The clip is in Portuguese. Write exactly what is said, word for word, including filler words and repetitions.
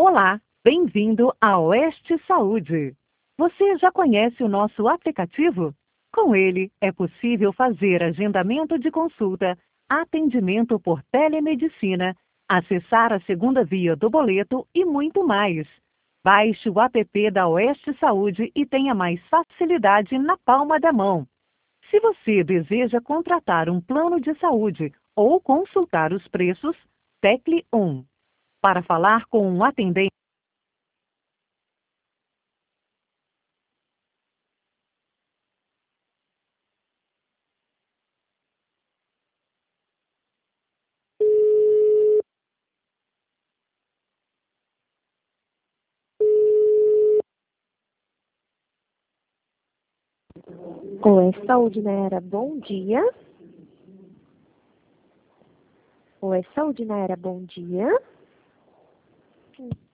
Olá, bem-vindo à Oeste Saúde. Você já conhece o nosso aplicativo? Com ele, é possível fazer agendamento de consulta, atendimento por telemedicina, acessar a segunda via do boleto e muito mais. Baixe o app da Oeste Saúde e tenha mais facilidade na palma da mão. Se você deseja contratar um plano de saúde ou consultar os preços, tecle um. Para falar com um atendente, Oi, Saúde na Era, bom dia. Oi, Saúde na Era, bom dia.